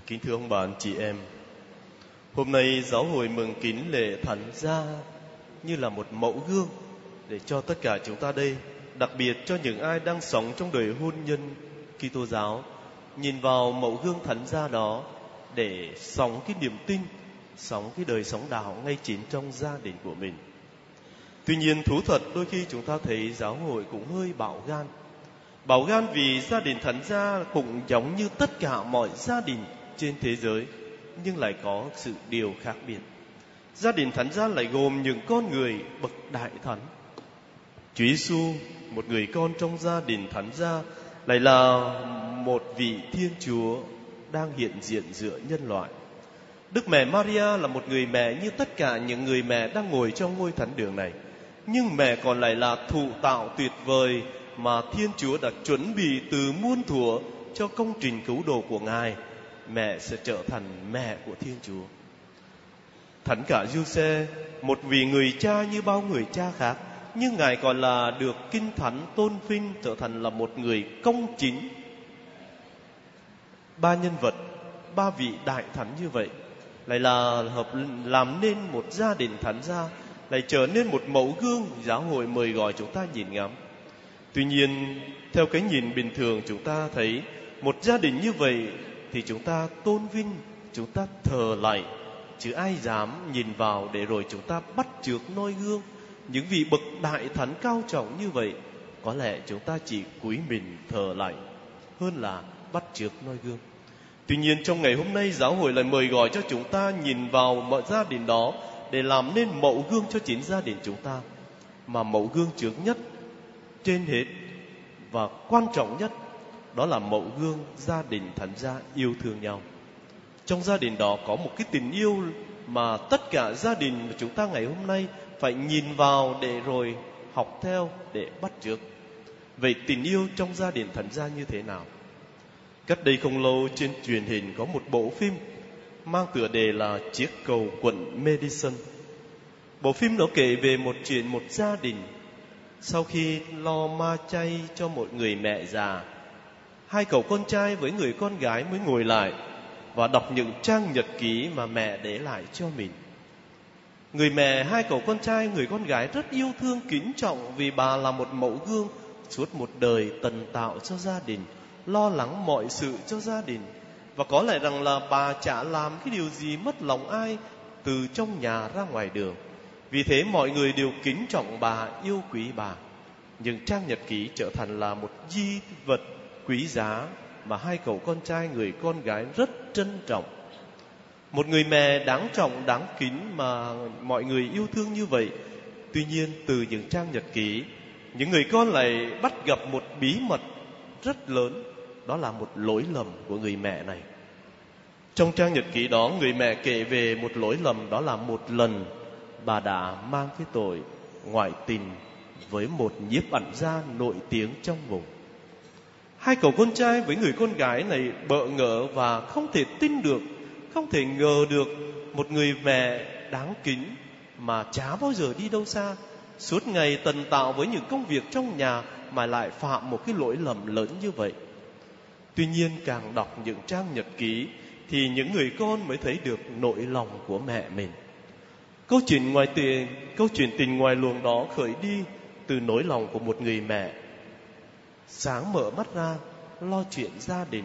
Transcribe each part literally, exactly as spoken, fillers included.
Kính thưa ông bà anh chị em, hôm nay giáo hội mừng kính lễ Thánh Gia như là một mẫu gương để cho tất cả chúng ta đây, đặc biệt cho những ai đang sống trong đời hôn nhân Kitô giáo, nhìn vào mẫu gương Thánh Gia đó để sống cái niềm tin, sống cái đời sống đạo ngay chính trong gia đình của mình. Tuy nhiên thú thật đôi khi chúng ta thấy giáo hội cũng hơi bạo gan. Bạo gan vì gia đình Thánh Gia cũng giống như tất cả mọi gia đình trên thế giới, nhưng lại có sự điều khác biệt. Gia đình Thánh Gia lại gồm những con người bậc đại thánh. Chúa Giêsu, một người con trong gia đình Thánh Gia, lại là một vị Thiên Chúa đang hiện diện giữa nhân loại. Đức mẹ Maria là một người mẹ như tất cả những người mẹ đang ngồi trong ngôi thánh đường này, nhưng mẹ còn lại là thụ tạo tuyệt vời mà Thiên Chúa đã chuẩn bị từ muôn thuở cho công trình cứu độ của Ngài. Mẹ sẽ trở thành mẹ của Thiên Chúa. Thánh cả Giuse, một vị người cha như bao người cha khác, nhưng Ngài còn là được Kinh Thánh tôn vinh trở thành là một người công chính. Ba nhân vật, ba vị đại thánh như vậy lại là hợp làm nên một gia đình Thánh Gia, lại trở nên một mẫu gương giáo hội mời gọi chúng ta nhìn ngắm. Tuy nhiên, theo cái nhìn bình thường, chúng ta thấy một gia đình như vậy thì chúng ta tôn vinh, chúng ta thờ lạy, chứ ai dám nhìn vào để rồi chúng ta bắt chước noi gương. Những vị bậc đại thánh cao trọng như vậy, có lẽ chúng ta chỉ cúi mình thờ lạy hơn là bắt chước noi gương. Tuy nhiên trong ngày hôm nay, giáo hội lại mời gọi cho chúng ta nhìn vào mọi gia đình đó để làm nên mẫu gương cho chính gia đình chúng ta. Mà mẫu gương trước nhất, trên hết và quan trọng nhất, đó là mẫu gương gia đình Thánh Gia yêu thương nhau. Trong gia đình đó có một cái tình yêu mà tất cả gia đình của chúng ta ngày hôm nay phải nhìn vào để rồi học theo, để bắt chước. Vậy tình yêu trong gia đình Thánh Gia như thế nào? Cách đây không lâu trên truyền hình có một bộ phim mang tựa đề là Chiếc cầu quận Madison. Bộ phim đó kể về một chuyện một gia đình sau khi lo ma chay cho một người mẹ già, hai cậu con trai với người con gái mới ngồi lại và đọc những trang nhật ký mà mẹ để lại cho mình. Người mẹ, hai cậu con trai, người con gái rất yêu thương, kính trọng vì bà là một mẫu gương suốt một đời tần tạo cho gia đình, lo lắng mọi sự cho gia đình. Và có lẽ rằng là bà chả làm cái điều gì mất lòng ai từ trong nhà ra ngoài đường. Vì thế mọi người đều kính trọng bà, yêu quý bà. Nhưng trang nhật ký trở thành là một di vật quý giá mà hai cậu con trai, người con gái rất trân trọng. Một người mẹ đáng trọng, đáng kính mà mọi người yêu thương như vậy. Tuy nhiên từ những trang nhật ký, những người con lại bắt gặp một bí mật rất lớn. Đó là một lỗi lầm của người mẹ này. Trong trang nhật ký đó, người mẹ kể về một lỗi lầm, đó là một lần bà đã mang cái tội ngoại tình với một nhiếp ảnh gia nổi tiếng trong vùng. Hai cậu con trai với người con gái này bỡ ngỡ và không thể tin được, không thể ngờ được một người mẹ đáng kính mà chả bao giờ đi đâu xa, suốt ngày tần tạo với những công việc trong nhà mà lại phạm một cái lỗi lầm lớn như vậy. Tuy nhiên càng đọc những trang nhật ký thì những người con mới thấy được nỗi lòng của mẹ mình. Câu chuyện ngoài tình, câu chuyện tình ngoài luồng đó khởi đi từ nỗi lòng của một người mẹ. Sáng mở mắt ra, lo chuyện gia đình,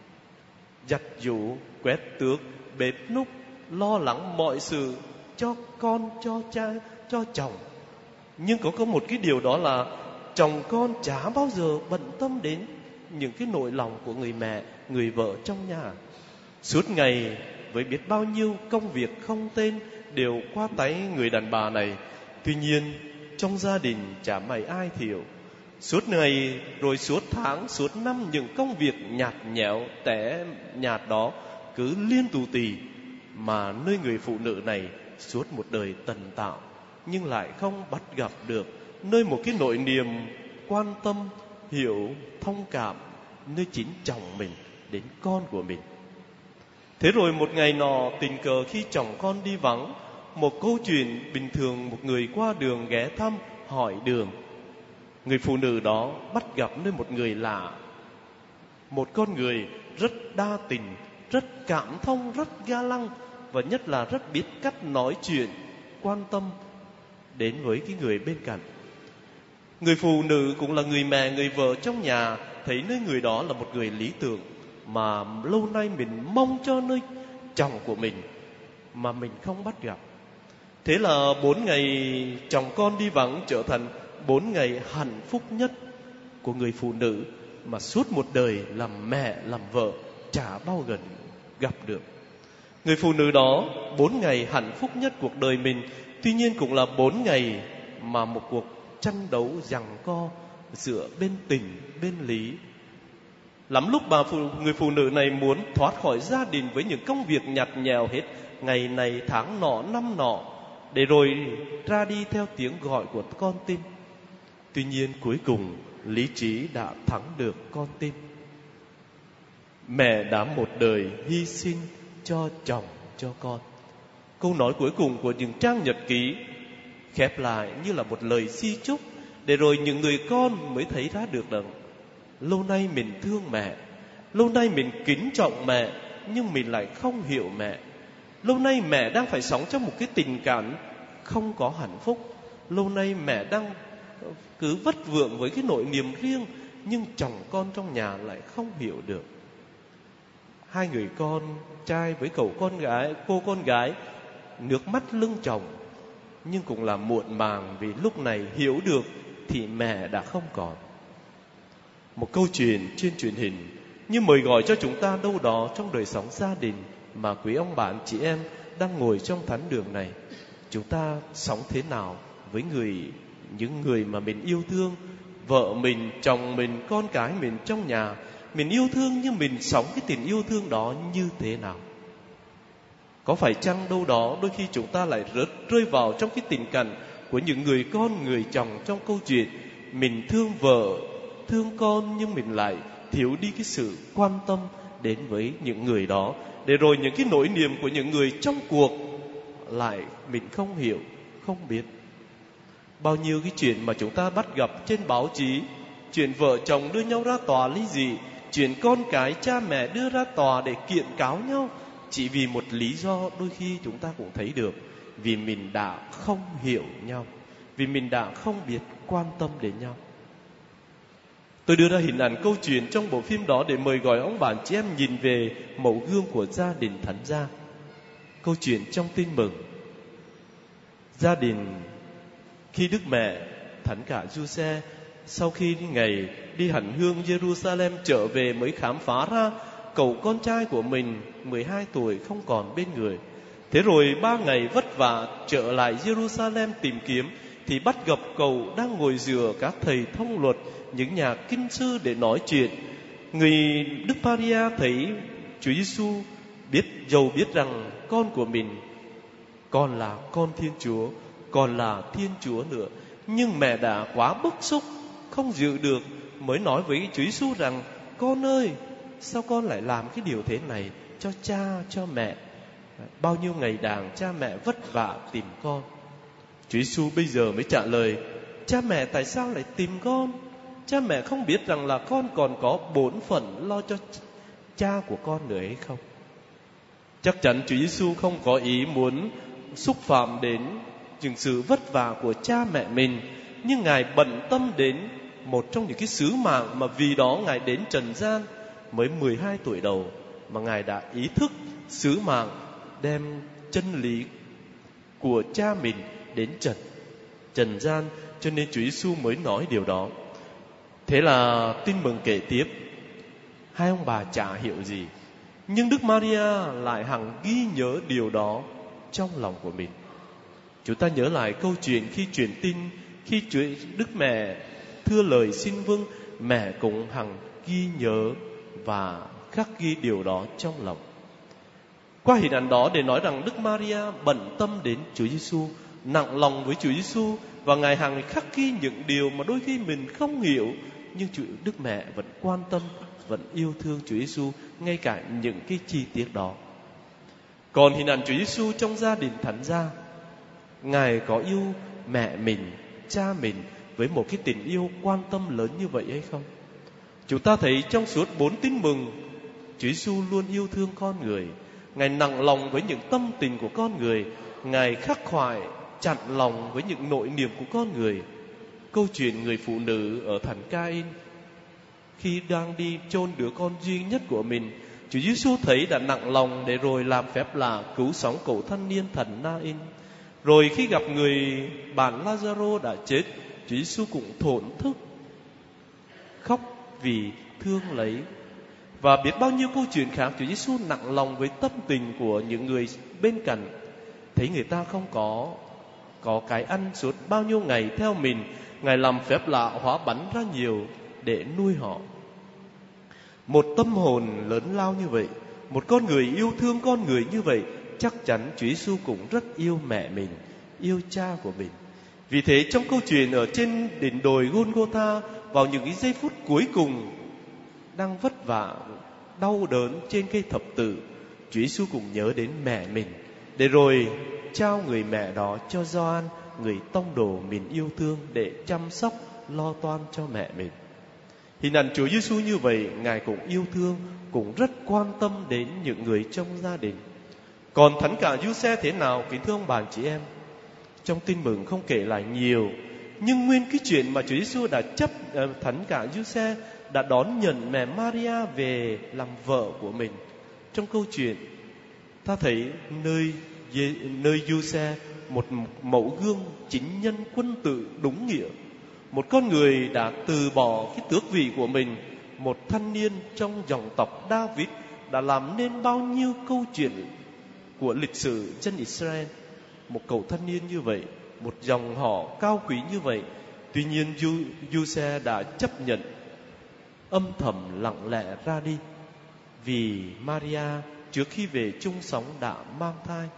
giặt giũ, quét tước, bếp núc, lo lắng mọi sự cho con, cho cha, cho chồng. Nhưng có có một cái điều đó là chồng con chả bao giờ bận tâm đến những cái nỗi lòng của người mẹ, người vợ trong nhà. Suốt ngày với biết bao nhiêu công việc không tên đều qua tay người đàn bà này. Tuy nhiên trong gia đình chả mấy ai thiểu. Suốt ngày rồi suốt tháng, suốt năm, những công việc nhạt nhẽo, tẻ nhạt đó cứ liên tù tì, mà nơi người phụ nữ này suốt một đời tần tạo nhưng lại không bắt gặp được nơi một cái nỗi niềm quan tâm, hiểu, thông cảm nơi chính chồng mình đến con của mình. Thế rồi một ngày nọ tình cờ khi chồng con đi vắng, một câu chuyện bình thường, một người qua đường ghé thăm hỏi đường. Người phụ nữ đó bắt gặp nơi một người lạ, một con người rất đa tình, rất cảm thông, rất ga lăng, và nhất là rất biết cách nói chuyện, quan tâm đến với cái người bên cạnh. Người phụ nữ cũng là người mẹ, người vợ trong nhà, thấy nơi người đó là một người lý tưởng mà lâu nay mình mong cho nơi chồng của mình mà mình không bắt gặp. Thế là bốn ngày chồng con đi vắng trở thành bốn ngày hạnh phúc nhất của người phụ nữ mà suốt một đời làm mẹ, làm vợ chả bao gần gặp được. Người phụ nữ đó bốn ngày hạnh phúc nhất cuộc đời mình, tuy nhiên cũng là bốn ngày mà một cuộc tranh đấu giằng co giữa bên tình, bên lý. Lắm lúc bà phụ, người phụ nữ này muốn thoát khỏi gia đình với những công việc nhạt nhẽo hết ngày này tháng nọ năm nọ, để rồi ra đi theo tiếng gọi của con tim. Tuy nhiên cuối cùng lý trí đã thắng được con tim. Mẹ đã một đời hy sinh cho chồng, cho con. Câu nói cuối cùng của những trang nhật ký khép lại như là một lời di chúc, để rồi những người con mới thấy ra được rằng lâu nay mình thương mẹ, lâu nay mình kính trọng mẹ, nhưng mình lại không hiểu mẹ. Lâu nay mẹ đang phải sống trong một cái tình cảm không có hạnh phúc. Lâu nay mẹ đang cứ vất vưởng với cái nỗi niềm riêng, nhưng chồng con trong nhà lại không hiểu được. Hai người con trai với cậu con gái, cô con gái nước mắt lưng chồng, nhưng cũng là muộn màng, vì lúc này hiểu được thì mẹ đã không còn. Một câu chuyện trên truyền hình như mời gọi cho chúng ta đâu đó trong đời sống gia đình mà quý ông bạn chị em đang ngồi trong thánh đường này. Chúng ta sống thế nào với người những người mà mình yêu thương, vợ mình, chồng mình, con cái mình trong nhà. Mình yêu thương nhưng mình sống cái tình yêu thương đó như thế nào? Có phải chăng đâu đó đôi khi chúng ta lại rớt rơi vào trong cái tình cảnh của những người con, người chồng trong câu chuyện. Mình thương vợ, thương con, nhưng mình lại thiếu đi cái sự quan tâm đến với những người đó, để rồi những cái nỗi niềm của những người trong cuộc lại mình không hiểu, không biết. Bao nhiêu cái chuyện mà chúng ta bắt gặp trên báo chí, chuyện vợ chồng đưa nhau ra tòa ly dị, chuyện con cái cha mẹ đưa ra tòa để kiện cáo nhau, chỉ vì một lý do đôi khi chúng ta cũng thấy được: vì mình đã không hiểu nhau, vì mình đã không biết quan tâm đến nhau. Tôi đưa ra hình ảnh câu chuyện trong bộ phim đó để mời gọi ông bạn chị em nhìn về mẫu gương của gia đình thánh gia. Câu chuyện trong Tin Mừng. Gia đình khi Đức Mẹ Thánh Cả Giuse sau khi ngày đi hành hương Jerusalem trở về mới khám phá ra cậu con trai của mình mười hai tuổi không còn bên người. Thế rồi ba ngày vất vả trở lại Jerusalem tìm kiếm, thì bắt gặp cậu đang ngồi dựa các thầy thông luật, những nhà kinh sư để nói chuyện. Người Đức Maria thấy Chúa Giêsu, biết dầu biết rằng con của mình còn là con Thiên Chúa, còn là Thiên Chúa nữa, nhưng mẹ đã quá bức xúc không giữ được, mới nói với Chúa Giêsu rằng: con ơi, sao con lại làm cái điều thế này cho cha, cho mẹ? Bao nhiêu ngày đàng cha mẹ vất vả tìm con. Chúa Giêsu bây giờ mới trả lời: cha mẹ tại sao lại tìm con? Cha mẹ không biết rằng là con còn có bổn phận lo cho cha của con nữa hay không? Chắc chắn Chúa Giêsu không có ý muốn xúc phạm đến những sự vất vả của cha mẹ mình, nhưng Ngài bận tâm đến một trong những cái sứ mạng mà vì đó Ngài đến trần gian mới mười hai tuổi đầu, mà Ngài đã ý thức sứ mạng đem chân lý của cha mình đến trần trần gian, cho nên Chúa Giêsu mới nói điều đó. Thế là Tin Mừng kể tiếp, hai ông bà chả hiểu gì, nhưng Đức Maria lại hằng ghi nhớ điều đó trong lòng của mình. Chúng ta nhớ lại câu chuyện khi truyền tin, khi Chúa Đức Mẹ thưa lời xin vâng, mẹ cũng hằng ghi nhớ và khắc ghi điều đó trong lòng. Qua hình ảnh đó để nói rằng Đức Maria bận tâm đến Chúa Giêsu, nặng lòng với Chúa Giêsu, và Ngài hằng khắc ghi những điều mà đôi khi mình không hiểu, nhưng Chúa Đức Mẹ vẫn quan tâm, vẫn yêu thương Chúa Giêsu ngay cả những cái chi tiết đó. Còn hình ảnh Chúa Giêsu trong gia đình thánh gia, Ngài có yêu mẹ mình, cha mình với một cái tình yêu quan tâm lớn như vậy hay không? Chúng ta thấy trong suốt bốn Tin Mừng, Chúa Giêsu luôn yêu thương con người. Ngài nặng lòng với những tâm tình của con người. Ngài khắc khoải chặn lòng với những nỗi niềm của con người. Câu chuyện người phụ nữ ở thành Ca-in, khi đang đi chôn đứa con duy nhất của mình, Chúa Giêsu thấy đã nặng lòng để rồi làm phép lạ cứu sống cậu thanh niên thành Na-in. Rồi khi gặp người bạn Lazaro đã chết, Chúa Giêsu cũng thổn thức khóc vì thương lấy. Và biết bao nhiêu câu chuyện khác, Chúa Giêsu nặng lòng với tâm tình của những người bên cạnh. Thấy người ta không có có cái ăn suốt bao nhiêu ngày theo mình, Ngài làm phép lạ hóa bánh ra nhiều để nuôi họ. Một tâm hồn lớn lao như vậy, một con người yêu thương con người như vậy, chắc chắn Chúa Giêsu cũng rất yêu mẹ mình, yêu cha của mình. Vì thế trong câu chuyện ở trên đỉnh đồi Golgotha, vào những cái giây phút cuối cùng đang vất vả, đau đớn trên cây thập tự, Chúa Giêsu cũng nhớ đến mẹ mình, để rồi trao người mẹ đó cho Gioan, người tông đồ mình yêu thương, để chăm sóc lo toan cho mẹ mình. Hình ảnh Chúa Giêsu như vậy, Ngài cũng yêu thương, cũng rất quan tâm đến những người trong gia đình. Còn thánh cả Giuse thế nào, kính thưa ông bà chị em? Trong tin mừng không kể lại nhiều, nhưng nguyên cái chuyện mà Chúa Giêsu đã chấp thánh cả Giuse đã đón nhận mẹ Maria về làm vợ của mình. Trong câu chuyện ta thấy nơi nơi Giuse, một mẫu gương chính nhân quân tử đúng nghĩa, một con người đã từ bỏ cái tước vị của mình, một thanh niên trong dòng tộc David đã làm nên bao nhiêu câu chuyện của lịch sử dân Israel. Một cậu thanh niên như vậy, một dòng họ cao quý như vậy, tuy nhiên Giuse đã chấp nhận âm thầm lặng lẽ ra đi, vì Maria trước khi về chung sống đã mang thai.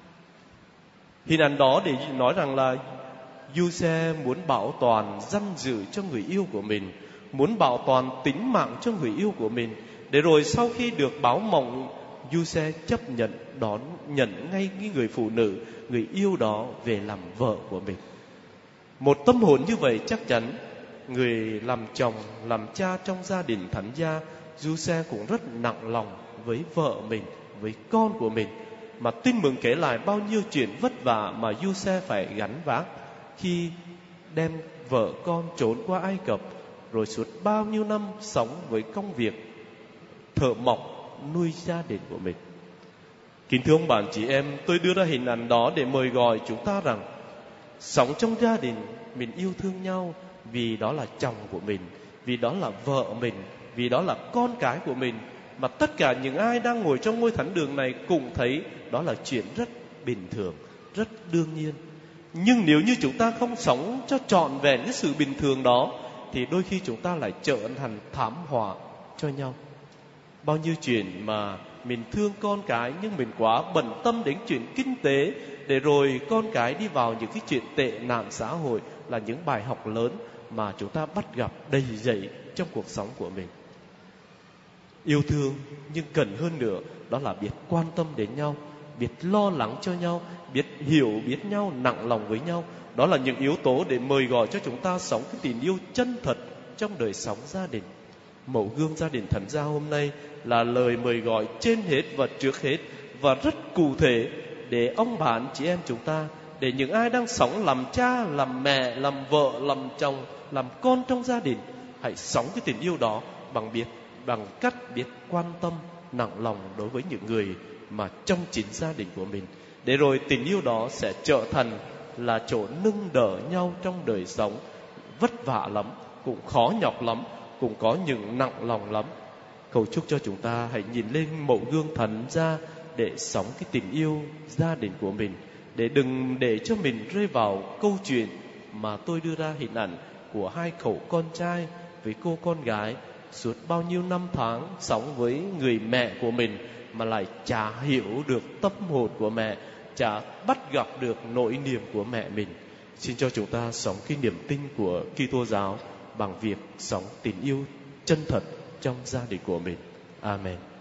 Hình ảnh đó để nói rằng là Giuse muốn bảo toàn danh dự cho người yêu của mình, muốn bảo toàn tính mạng cho người yêu của mình, để rồi sau khi được báo mộng, Giuse chấp nhận đón nhận ngay cái người phụ nữ, người yêu đó về làm vợ của mình. Một tâm hồn như vậy chắc chắn người làm chồng, làm cha trong gia đình thánh gia, Giuse cũng rất nặng lòng với vợ mình, với con của mình. Mà tin mừng kể lại bao nhiêu chuyện vất vả mà Giuse phải gánh vác khi đem vợ con trốn qua Ai Cập, rồi suốt bao nhiêu năm sống với công việc thợ mộc nuôi gia đình của mình. Kính thưa ông bạn chị em, tôi đưa ra hình ảnh đó để mời gọi chúng ta rằng sống trong gia đình mình yêu thương nhau, vì đó là chồng của mình, vì đó là vợ mình, vì đó là con cái của mình, mà tất cả những ai đang ngồi trong ngôi thánh đường này cũng thấy đó là chuyện rất bình thường, rất đương nhiên. Nhưng nếu như chúng ta không sống cho trọn vẹn cái sự bình thường đó, thì đôi khi chúng ta lại trở thành thảm họa cho nhau. Bao nhiêu chuyện mà mình thương con cái, nhưng mình quá bận tâm đến chuyện kinh tế, để rồi con cái đi vào những cái chuyện tệ nạn xã hội, là những bài học lớn mà chúng ta bắt gặp đầy dẫy trong cuộc sống của mình. Yêu thương, nhưng cần hơn nữa đó là biết quan tâm đến nhau, biết lo lắng cho nhau, biết hiểu biết nhau, nặng lòng với nhau. Đó là những yếu tố để mời gọi cho chúng ta sống cái tình yêu chân thật trong đời sống gia đình. Mẫu gương gia đình thánh gia hôm nay là lời mời gọi trên hết và trước hết, và rất cụ thể để ông bà anh chị em chúng ta, để những ai đang sống làm cha, làm mẹ, làm vợ, làm chồng, làm con trong gia đình, hãy sống cái tình yêu đó bằng biết bằng cách biết quan tâm, nặng lòng đối với những người mà trong chính gia đình của mình, để rồi tình yêu đó sẽ trở thành là chỗ nâng đỡ nhau trong đời sống. Vất vả lắm, cũng khó nhọc lắm, cũng có những nặng lòng lắm. Cầu chúc cho chúng ta hãy nhìn lên mẫu gương thánh gia để sống cái tình yêu gia đình của mình, để đừng để cho mình rơi vào câu chuyện mà tôi đưa ra hình ảnh của hai cậu con trai với cô con gái suốt bao nhiêu năm tháng sống với người mẹ của mình mà lại chả hiểu được tâm hồn của mẹ, chả bắt gặp được nỗi niềm của mẹ mình. Xin cho chúng ta sống cái niềm tin của Kitô giáo bằng việc sống tình yêu chân thật trong gia đình của mình. Amen.